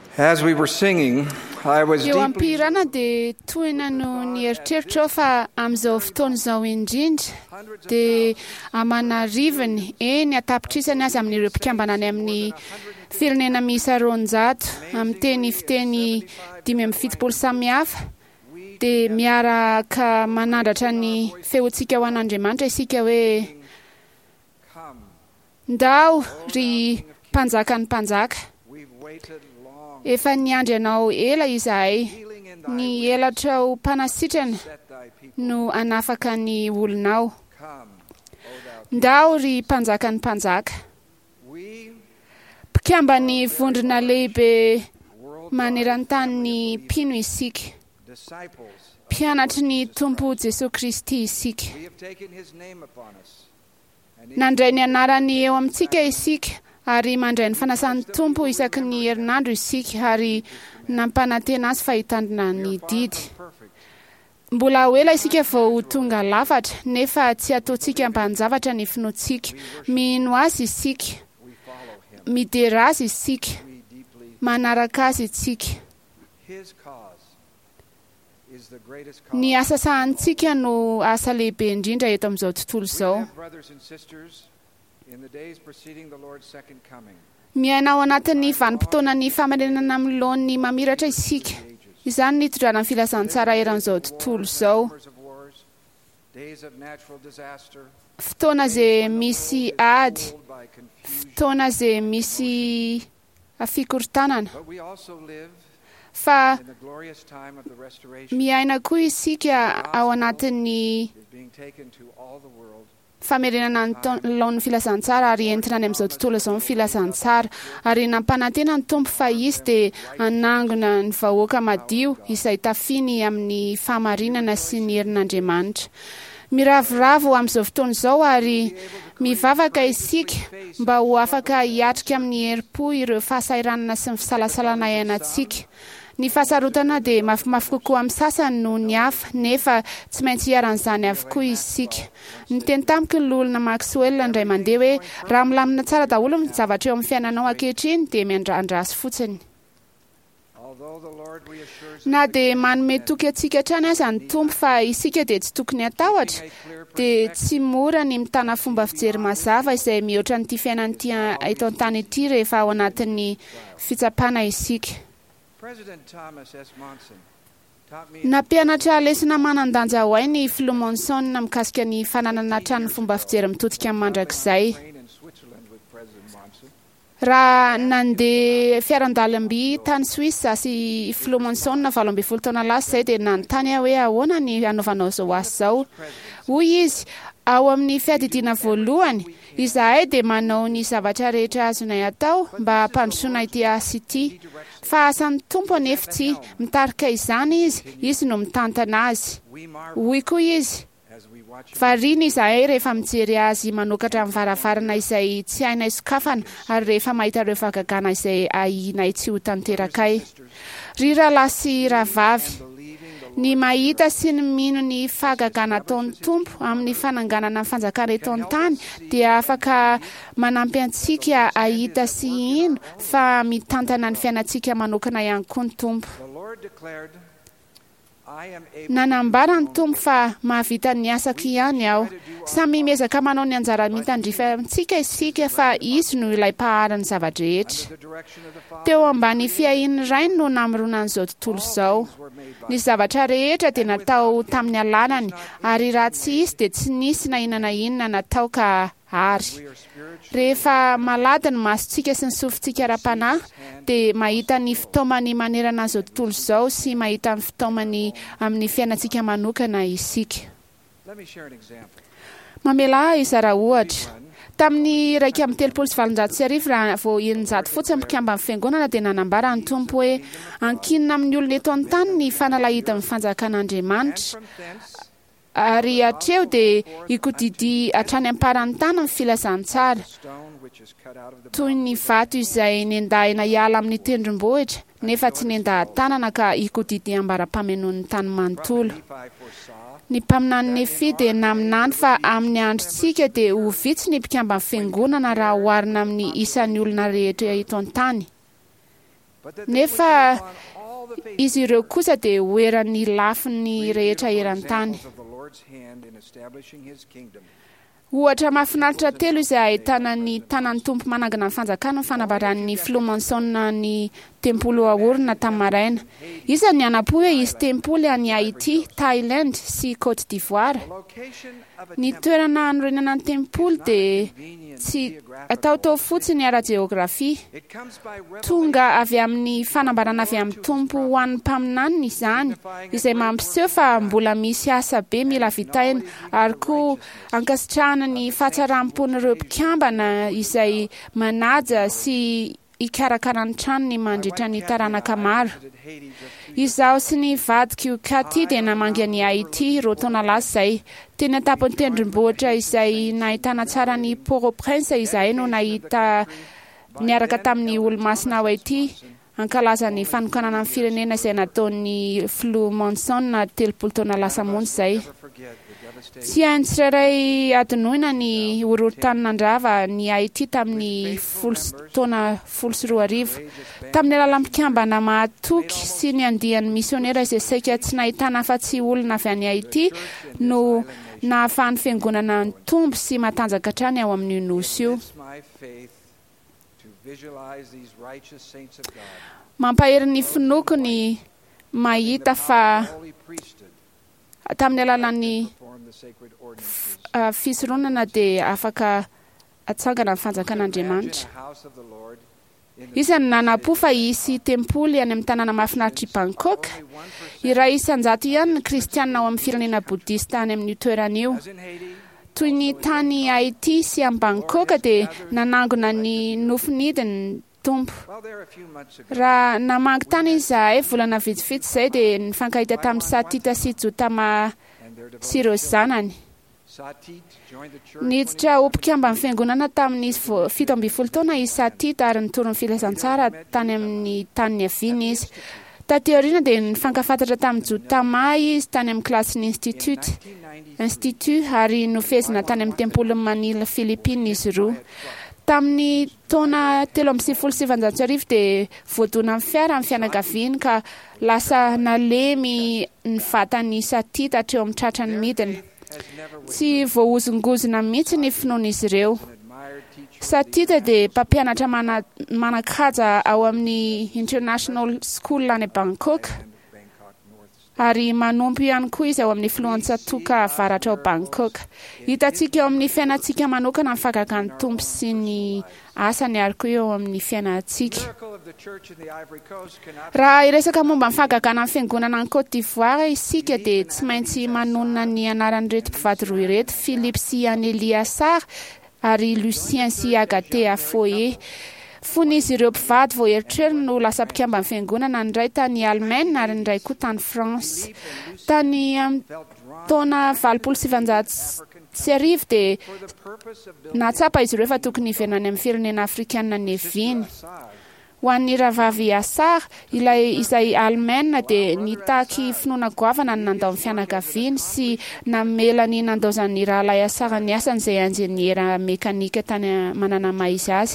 As we were singing, I was Eo deeply ampirana dia toina no nieritreritra fa amin'izao fotoana izao indrindra dia amanarivony eny atapitrisany azy amin'ireo mpikambana any amin'ny firenena miisa 200 amin'ny teny fiteny 570 samihafa dia miaraka manandratra ny feontsika ho an'Andriamanitra isika hoe ndao ry mpanjakany mpanjaka. Efa niandry anao ela izahay, ny elatrao mpanasitrana no anafaka ny olonao. Ndao ry mpanjakany mpanjaka. Mpikambany vondrona lehibe maneran-tany ny mpino isika. Mpianatry ny Tompo Jesosy Kristy isika. Nandray ny anarany eo amintsika isika ary mandray ny fanasan'ny Tompo isaky ny herinandro isika ary nampanantena azy fahitandrina ny didy. Mbola ela isika vao tonga lafatra nefa tsy ataontsika mbanjavatra ny finoantsika. Mino azy isika, midera azy isika, manaraka azy isika. Ny asa sahantsika no asa lehibe indrindra eto amin'izao tontolo izao. Miaina ao anatin'ny vanim-potoanany famarinana milohan'ny mamiratra isika. Izany ny hitondrana ny filazantsara eran'izao tontolo izao. Fotoana izay misy ady, fotoana izay misy fikorotanana. Fa miaina koa isika ao anatin'ny famerenana ny laon'ny filazantsara ary entina any amin'izao tontolo izao ny filazantsara ary nampanantena ny Tompo fa izy dia anangona ny vahoaka madio izay tafiny amin'ny fahamarinana sy ny herin'Andriamanitra. Miravoravo amin'izao fotoana izao ary mivavaka isika mba ho afaka hiatrika amin'ny herim-po ireo fahasairanana sy ny fisalasalana iainantsika. Ny fahasarotana dia mafimafy kokoa amin'ny sasany noho ny hafa nefa tsy maintsy hiaran'izany avokoa isika. Ny teny tamiko ny olona Maxwell indray mandeha hoe raha milamina tsara daholo ny zavatra eo amin'ny fiainanao ankehitriny dia miandrandrasy fotsiny. Na dia manome toky antsika hatrany aza ny Tompo fa isika dia tsy tokony atahotra dia tsy mora ny mitana fomba fijery mazava izay mihoatra n'ity fiainan'ity eto an-tany ity rehefa ao anatin'ny fitsapana isika. Nampianatra lesona manan-danja ho ahy ny Philo Monson mikasika ny fananana trano fomba fijery mitodika amin'ny mandrakizay. Raha nandeha fiaran-dalamby tany Suisse sy Philo Monson 12 taona lasa izay dia nanontany aho hoe ahoana ny anaovanao izao asa izao. Hoy izy, ao amin'ny fiadidiana voalohany, izahay dia manao ny zavatra rehetra azonay atao mba hampandrosoana ity asa ity. Fa asan'ny Tompo anefa tsy mitarika izany izy no mitantana azy. Hoy koa izy, variana izahay rehefa mijery azy manokatra amin'ny varavarana izay tsy hainay sokafana ary rehefa mahita ireo vagagana izay ahianay tsy ho tanterakay. Ry rahalahy sy rahavavy, ny mahita sy ny mino ny fahagagana ataon'ny Tompo amin'ny fananganana ny fanjakana eto an-tany dia afaka manampy antsika ahita sy ino fa mitantana ny fiainantsika manokana ihany koa ny Tompo. Nanambara ny Tompo fa mahavita ny asako ihany aho. Samy miezaka manao ny anjara mitandrifa antsika isika fa izy no ilay paharany zavatra rehetra. Teo ambany fiahiany rainy no namirona an'izao tontolo izao. Ny zavatra rehetra dia natao tamin'ny alanany ary raha tsy izy dia tsy nisy na inona natao ka ary. Rehefa malady ny masontsika sy ny sofintsika ara-panahy dia mahita ny fitaomany manerana an'izao tontolo izao sy mahita ny fitaomany amin'ny fiainantsika manokana isika. Mamela izara ohatra. Tamin'ny 1:730 raha vao 900 fotsiny mpikamba amin'ny fiangonana dia nanambara ny Tompo hoe ankinina amin'ny olona eto an-tany ny fanalahida amin'ny fanjakan'Andriamanitra. Ary hatreo dia ikodidi hatrany amparany tany ny filazantsara. Toy ny vato izay nendahina hiala amin'ny tendrombohitra nefa tsy nendaha tanana ka ikodidi ambara-pamenon'ny tany manontolo. Ny mpaminany Nefi dia naminany fa amin'ny androntsika dia ho vitsy ny mpikamba amin'ny fiangonana raha oharina amin'ny isan'ny olona rehetra eto an-tany. nefa izy ireo kosa dia oeran'ny lafiny rehetra eran-tany. Ohatra mahafinaritra telo izay ahitana ny tanan'ny tompo manangana ny fanjakana fanambaran'ny filomanosona ny tempoly ahorona tamin'ny maraina. Isan'ny anapo hoe izy tempoly any Haïti, Thailand sy Côte d'Ivoire. Ny toerana anorenana ny tempoly dia tsy ataotao fotsiny ara-jeografia. Tonga avy amin'ny fanambarana avy amin'ny tompo ho an'ny mpaminanina izany, izay mampiseho fa mbola misy asa be mila vitaina, ary koa ankasitrahana ny fahatsarampony mpikambana izay manaja sy ikarakarany tranony mandritra ny taranaka maro. Izaho sy ny vadiko Katy dia namangy ny Haïti roa taona lasa izay. Teny an-tapon'ny tendrombohitra izay nahitana tsara ny Port-au-Prince izahay no nahita niaraka tamin'ny olo-masina Haïti ankalaza ny fanokanana amin'ny firenena izay nataon'ny filomanosona 30 taona lasa monja izay. Tsy hainy tsirairay adonoina ny horohorontany-nandrava ny Haïti tamin'ny 12 tamin'ny alalam-pikambana mahatoky sy ny andian'ny misionera izay saika tsy nahitana afa-tsy olona avy any Haïti no nahafahan'ny fiangonana ny tombo sy matanjaka hatrany ao amin'ny nosy io. Mampahery ny finokony mahita fa tamin'ny alalan'ny fisoronana dia afaka atsangana ny fanjakan'Andriamanitra. Isan'ny nanapo fa hisy tempoly any amin'ny tanàna mahafinaritra i Bangkok. Iray isan-jato ihany ny kristianina ao amin'ny firenena bodista any amin'ny toerana io. Toy ny tany Haïti sy amin'ny Bangkok dia nanangona ny nofinidiny tompo. Raha namangy tany izahay volana vitsivitsy izay dia nifankahita tamin'ny Satita sy Jotama sy ireo zanany. Niditra ho mpikamba amin'ny fiangonana tamin'ny 17 taona i Satita ary nitorony filazantsara tany amin'ny tany niaviany izy. Taty aoriana dia nifankafantatra tamin'ny Jotama izy tany amin'ny klasiny institut ary nofezina tany amin'ny tempoly Manila Philippines izy roa. Tamin'ny taona 1770 dia voadona amin'ny fiara amin'ny fianakaviany ka lasa nalemy ny vatany Satita hatreo amin'ny tratrany midina. Tsy voahozongozona mihitsy ny finoan'izy ireo. Satita dia mpampianatra manan-kaja ao amin'ny International School any Bangkok ary manompo ihany koa izy ao amin'ny filohan-tsatoka avaratra ao Bangkok. Hitantsika eo amin'ny fiainantsika manokana ny fagagan'ny tompo sy ny asany ary koa eo amin'ny fiainantsika. Raha iresaka momba ny fagagana amin'ny fiangonana any Côte d'Ivoire isika dia tsy maintsy manonona ny anaran'ireto mpivady roa ireto, Philippe sy Anneli Assar ary Lucien sy Agathe Afoe. Fon'izy ireo mpivady vao eritreriny no lasa mpikamba amin'ny fiangonana, ny iray tany Allemagne ary ny iray koa tany France. Tany taona 1790 dia natsapa izy ireo fa tokony hiverina any amin'ny firenena afrikanina neviny. Ho an'ny ravavy Assar, izay Allemagne dia nitaky finoana goavana ny nandao amin'ny fianakaviany sy namela ny nandaozan'ny rahalahy Assar ny asany izay injeniera mekanika tany manana maizy azy.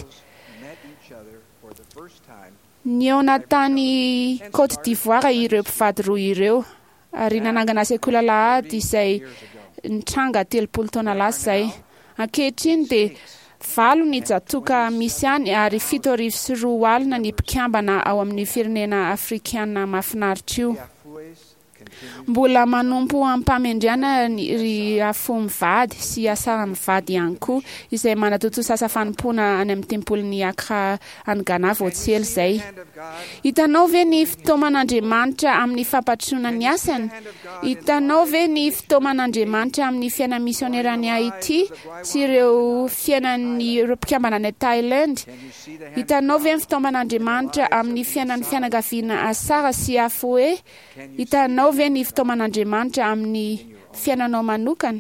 Ny ao tany Côte d'Ivoire ireo mpivady roa ireo ary nanangana sekoly alahady izay nitranga 30 taona lasa izay. Ankehitriny dia 7 ny jatoka misy any ary 7,4 alina ny mpikambana ao amin'ny firenena afrikanina mahafinaritra io. Mbola manompo ampamendriana ry afo mivady sy asara mivady ihany koa izay manatoto sasa fanompoana any amin'ny tempolin'ny Accra any Ghana voatsely izay. Hitanao ve ny fitoaman'Andriamanitra amin'ny fampatroana ny asany? Hitanao ve ny fitoaman'Andriamanitra amin'ny fiaina misionera ny Haïti sy ireo fiainan'ny mpikambana any Thailand? Hitanao ve ny fitoaman'Andriamanitra amin'ny fiainan'ny fianakaviana Assar sy Afoe? Hitanao ve ny fitoaman'Andriamanitra amin'ny fiainanao manokana?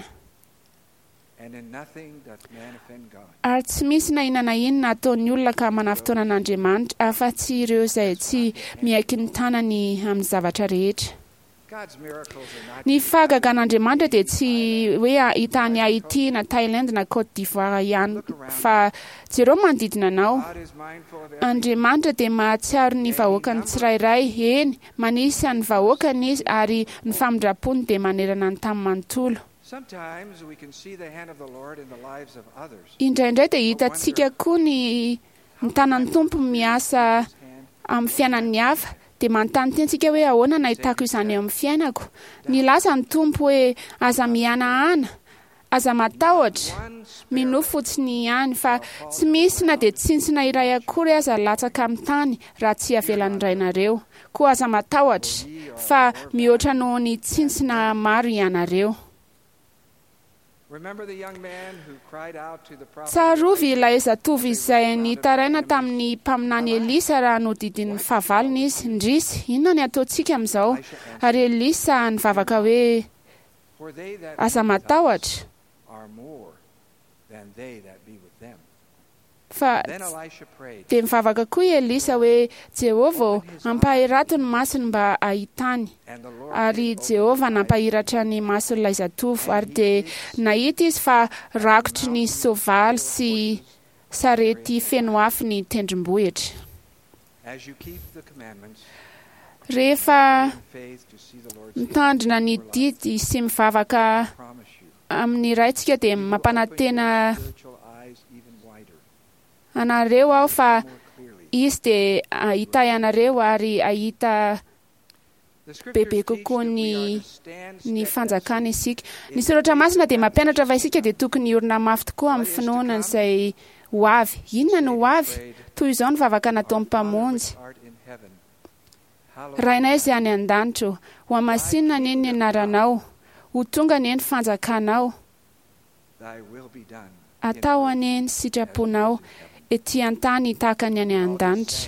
Ary tsy misy na inona na inona ataon'ny olona ka manafitoanan'Andriamanitra afa-tsy ireo izay tsy miaiky ny tanany amin'ny zavatra rehetra. Ny fagagan'Andriamanitra dia tsy hoe hita any Haïti na Thaïlande na Côte d'Ivoire ihany fa jereo manodidina anao. Andriamanitra dia mahatsiaro ny vahoakany tsirairay, eny manisy ny vahoakany izy ary ny famindrapony dia manerana ny tamin'ny manontolo. Indraindray dia hitantsika koa ny tanan'ny tompo miasa amin'ny fiainan'ny hafa dia manontany tentsika hoe ahoana nahitako izany eo amin'ny fiainako. Ny lasa ny tompo hoe aza mihanahana, aza matahotra, minoa fotsiny ihany fa tsy misy na dia tsintsina iray akory aza latsaka amin'ny tany raha tsy avelan'ny rainareo. Koa aza matahotra fa mihoatra noho ny tsintsina maro ianareo. Tsarovy ilay zatovo izay nitaraina tamin'ny mpaminany Elisa raha nodidin'ny fahavalony izy. Ndrisy, inona ny ataontsika amin'izao? Ary Elisa nivavaka hoe aza matahotra fa dia mivavaka koa Elisa hoe Jehova ampahiratony masony mba ahitany. Ary Jehova nampahiratra ny mason'ilay zatovo ary dia nahita izy fa rakotry ny soavaly sy sarety feno afo ny tendrombohitra. Rehefa mitandrina ny didy sy mivavaka amin'ny raintsika dia mampanantena anareo aho fa izy dia ahita ianareo ary ahita bebe kokoa ny fanjakana isika. Ny soratra masina dia mampianatra fa isika dia tokony hiorina mafy tokoa amin'ny finoana izay ho avy. Inona no ho avy? Toy izao ny vavaka nataon'ny mpamonjy. Rainay izay any an-danitra, ho amasinina ny eny ny anaranao, ho tonga ny eny fanjakanao, atao any eny sitraponao ety an-tany tahaka ny any an-danitra.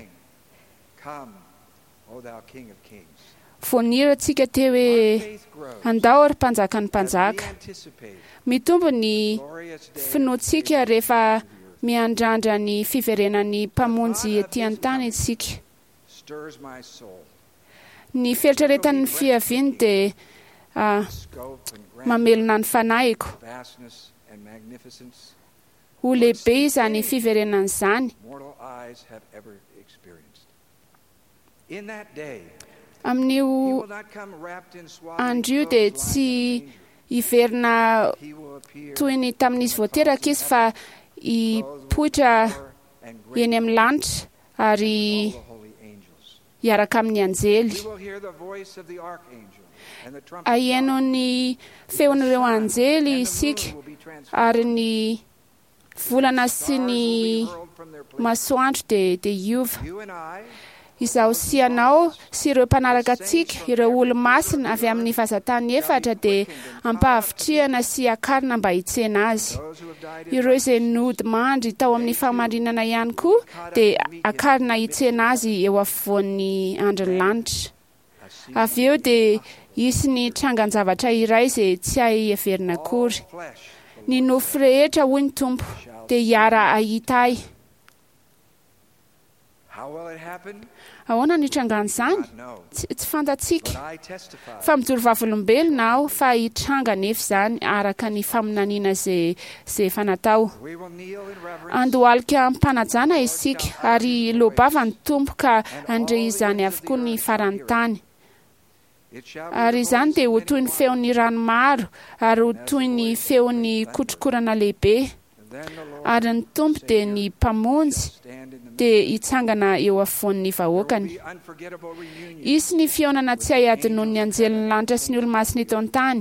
Voaniro antsika teo hoe andao ary mpanjaka ny mpanjaka. Mitombo ny finoantsika rehefa miandrandra ny fiverenan'ny mpamonjy ety an-tany isika. Ny feritreretan'ny fiaviany dia mamelona ny fanahiko. Ho lehibe izany fiverenan'izany. Amin'io andro io dia tsy hiverina toy ny tamin'izy voateraka izy fa hipoitra eny amin'ny lanitra ary hiaraka amin'ny anjely. Aheno ny feon'ireo anjely isika ary ny volana sy ny masoandro dia hiova. Izaho sy ianao sy ireo mpanaraka antsika, ireo olo-masina avy amin'ny fahazatany efatra dia ampahavitriana sy akarina mba hitsena azy. Ireo izay nody mandry tao amin'ny fahamarinana ihany koa dia akarina hitsena azy eo afovoan'ny andron'ny lanitra. Avy eo dia hisy ny trangan-javatra iray izay tsy haheverina akory. Ny nofo rehetra hoy ny Tompo dia hiara ahita ahy. Ahoana ny trangan'izany? Tsy fantatsika. Fa mijoro vavolombelona aho fa hitranga nefa izany araka ny faminaniana izay fanatao. Andohalika mpanajana isika ary lobava ny Tompo ka andre izany avokoa ny faran'ny tany. Ary izany dia ho toy ny feon'ny ranomaro ary ho toy ny feon'ny kotrokorana lehibe. Ary ny Tompo dia ny mpamonjy dia hitsangana eo afovoan'ny vahoakany. Isy ny fionana tsy haiady noho ny anjelin'ny lanitra sy ny olo-masina eto an-tany.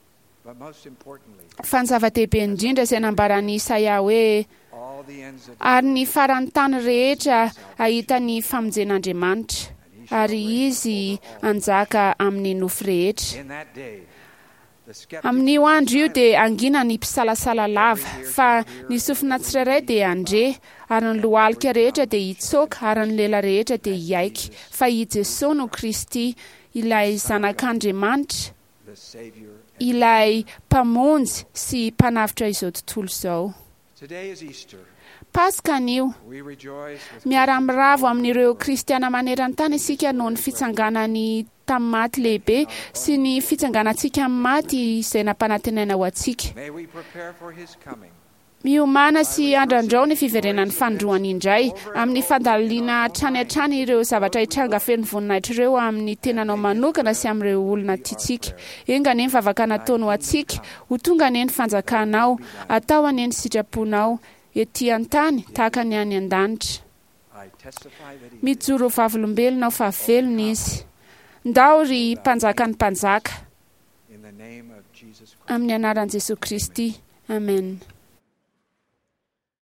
Fa ny zava-dehibe indrindra izay nambaran'i Isaia hoe ary ny faran'ny tany rehetra ahita ny famonjen'Andriamanitra ary izy anjaka amin'ny nofo rehetra. Amin'io andro io dia angina ny mpisalasala lava fa ny sofina tsirairay dia andre ary ny lohalika rehetra dia hitsoaka ary ny lela rehetra dia hiaiky fa i Jesosy no Kristy, ilay zanak'Andriamanitra, ilay mpamonjy sy mpanavitra izao tontolo izao. Paska anio, miara-miravo amin'ireo kristiana maneran-tany isika noho ny fitsanganan'ny tamin'ny maty lehibe sy ny fitsanganantsika amin'ny maty izay nampanantenaina ho antsika. May we prepare for his coming. Miomana sy andrandrao ny fiverenan'ny fandroany indray amin'ny fandaliana hatrany hatrany ireo zavatra hitranga feno voninahitra ireo amin'ny tenanao manokana sy amin'ireo olona tiatsika. Enga anie ny vavaka nataony ho antsika, ho tonga anie ny fanjakanao, atao anie ny sitraponao ety an-tany tahaka ny any an-danitra. I testify that he Mijoro vavolombelona fa velona izy. Ndao ry mpanjaka ny mpanjaka in the name of Jesus Christ. amin'ny anaran'i Jesosy Kristy. Amen.